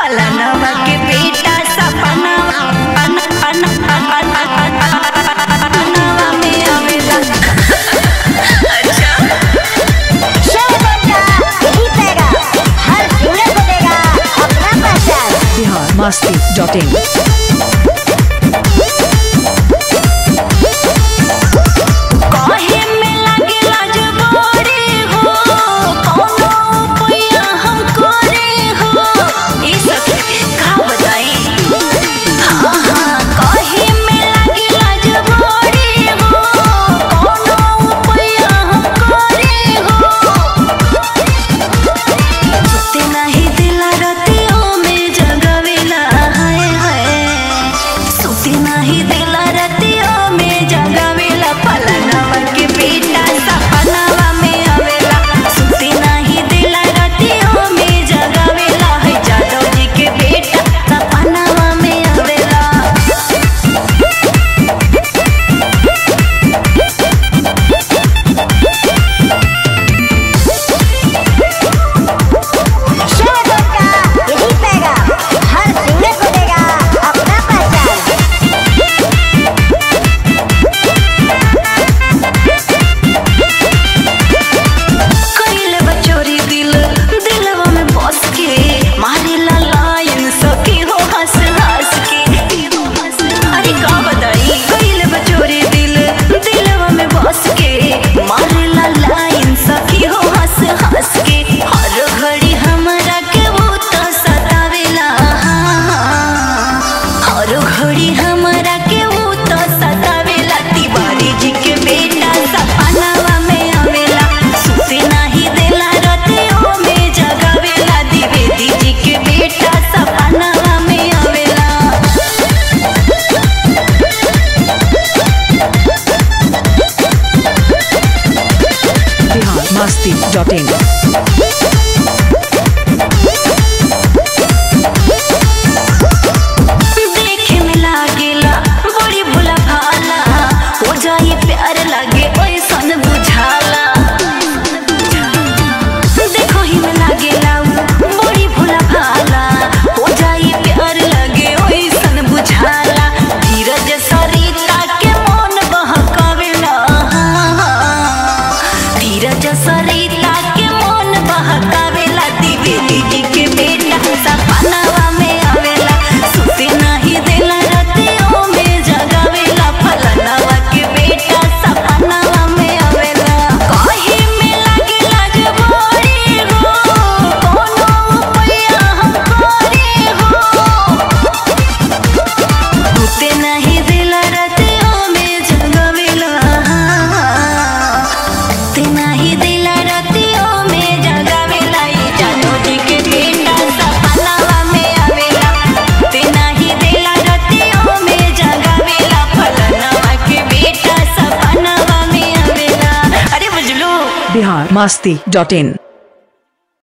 पलनवा के बेटा सपनवा पनवा में आवेला। अच्छा biharmasti.in biharmasti.in देखे में लागेला बड़ी भोला भाला, हो जाए प्यार लागे ओइसन बुझाला। देखो ही में लागेला बड़ी भोला भाला, हो जाए प्यार लागे ओइसन बुझाला। धीरज सरिता के मन बहकावेला, धीरज सरिता के मन बहकावेला। द्विवेदी जी के बेटा सपनवा में आवेला, सुते नहीं देला रतियों में जगावेला। फलनवा के बेटा सपनवा में आवेला, कहीं में लागेला जब बड़ी हो, कोनो उपाया हम करे हो। सुते नहीं देला रतियों में जगावेला, सुते नहीं देला रतियों में जगावेला। ई जादू जी के बेटा सपनवा में आवेला, सुते नहीं देला रतियों में जगावेला। फलनवा के बेटा सपनवा में आवेला। अरे बुझलो biharmasti.in